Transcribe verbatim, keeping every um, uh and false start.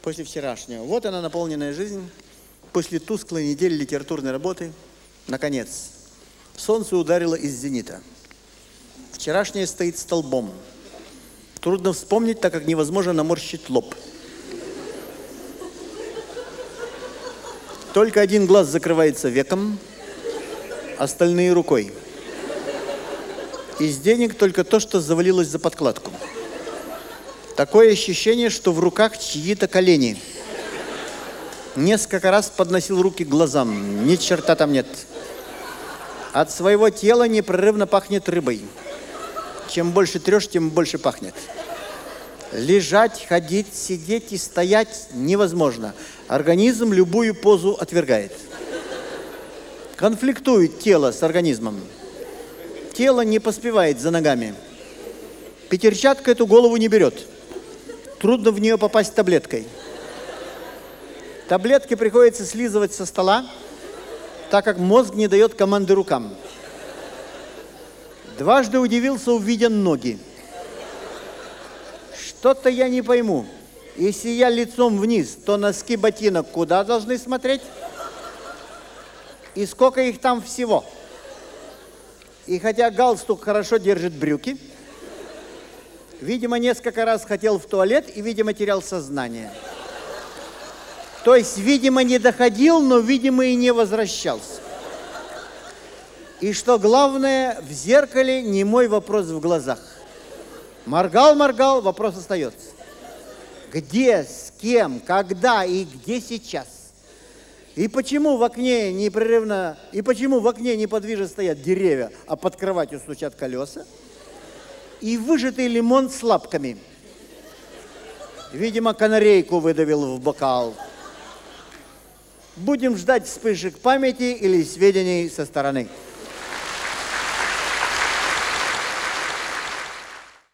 После вчерашнего. Вот она, наполненная жизнь. После тусклой недели литературной работы, наконец, солнце ударило из зенита. Вчерашнее стоит столбом. Трудно вспомнить, так как невозможно наморщить лоб. Только один глаз закрывается веком, остальные рукой. Из денег только то, что завалилось за подкладку. Такое ощущение, что в руках чьи-то колени. Несколько раз подносил руки к глазам. Ни черта там нет. От своего тела непрерывно пахнет рыбой. Чем больше трешь, тем больше пахнет. Лежать, ходить, сидеть и стоять невозможно. Организм любую позу отвергает. Конфликтует тело с организмом. Тело не поспевает за ногами. Пятерчатка эту голову не берет. Трудно в нее попасть таблеткой. Таблетки приходится слизывать со стола, так как мозг не дает команды рукам. Дважды удивился, увидя ноги. Что-то я не пойму. Если я лицом вниз, то носки ботинок куда должны смотреть? И сколько их там всего? И хотя галстук хорошо держит брюки, видимо, несколько раз хотел в туалет и, видимо, терял сознание. То есть, видимо, не доходил, но, видимо, и не возвращался. И что главное, в зеркале немой вопрос в глазах. Моргал, моргал, вопрос остается. Где, с кем, когда и где сейчас? И почему в окне непрерывно, и почему в окне неподвижно стоят деревья, а под кроватью стучат колеса? И выжатый лимон с лапками. Видимо, канарейку выдавил в бокал. Будем ждать вспышек памяти или сведений со стороны.